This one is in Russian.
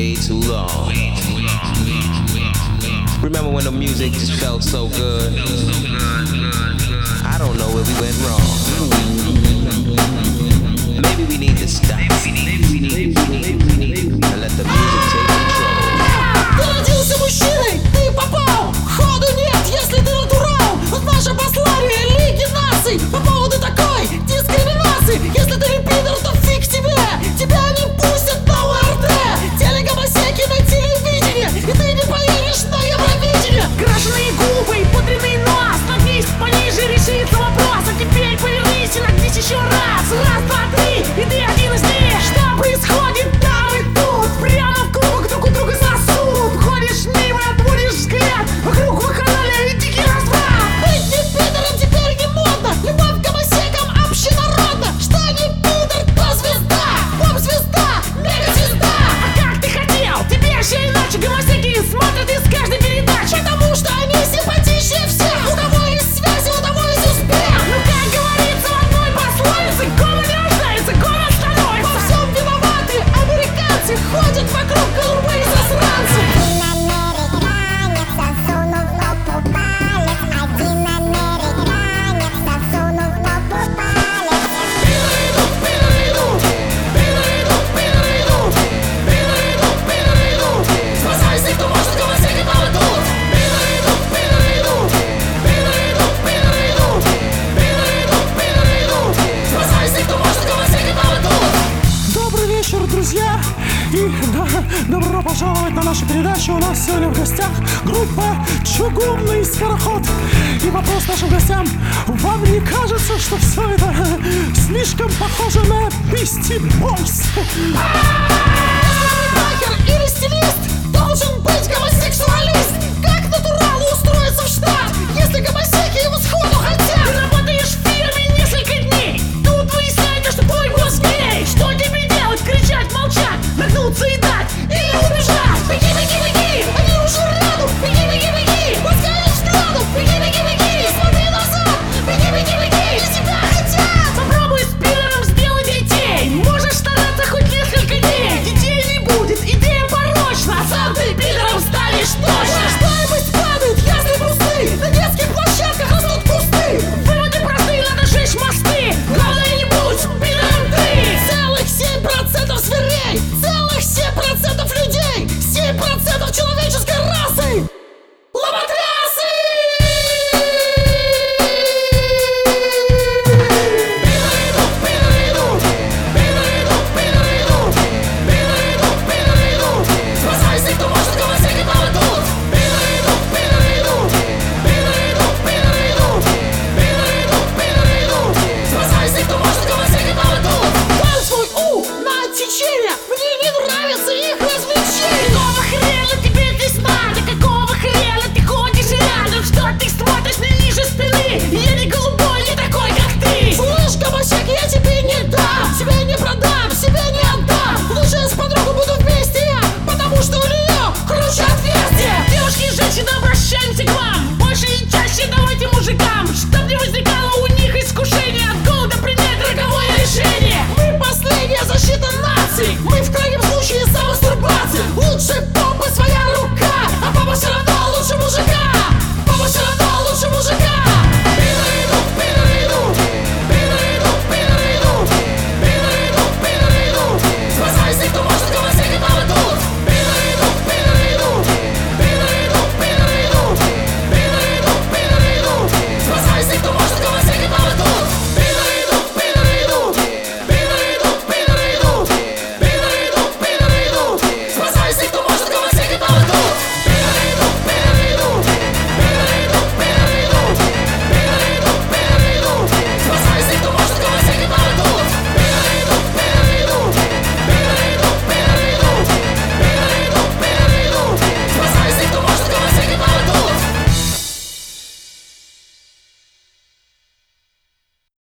way too long. Remember when the music just felt so good? I don't know where we went wrong. Maybe we need to stop and let the music take control. Ты родился мужчиной, ты попал. Ходу нет, если ты натурал. Вот наше послание Лиги Наций по поводу такой дискриминации. Если ты репидер, то фиг тебе. Тебя не пустят на ОРТ. Телегомосеки на телевидении, и ты не поедешь на Евровидение. Крашеные губы и пудренный нос. Нагнись пониже, решится вопрос. А теперь повернись и нагнись еще раз. Раз, два, три, и ты один из них. Что происходит там и тут? Прямо в круг друг у друга сосуд. Ходишь мимо, отводишь взгляд. Вокруг вакханалия и дикий разврат. Быть не пидором теперь не модно. Любовь к гомосекам общенародна. Что не пидор, то звезда. Поп-звезда, мега-звезда. А как ты хотел? Тебе все иначе гомосеки смотрят из каждой передачи. Потому что они симпатичнее всех. У кого есть связи, у того есть успех. Ну как говорится в одной пословице, гомон не рождается, гомон Во становится. всем виноваты американцы. Ходят вокруг голубые засранцы. Добрый вечер, друзья! И добро пожаловать на нашу передачу. У нас сегодня в гостях группа «Чугунный скороход». И вопрос нашим гостям: вам не кажется, что все это слишком похоже на Beastie Boys? Рокер или стилист должен быть гомосексуалист. Как натуралу устроиться в штат, если гомосеки его сходу хотят? Ты работаешь в фирме несколько дней. Тут выясняется, что твой босс гей. Что тебе делать? Кричать, молчать, нагнуться и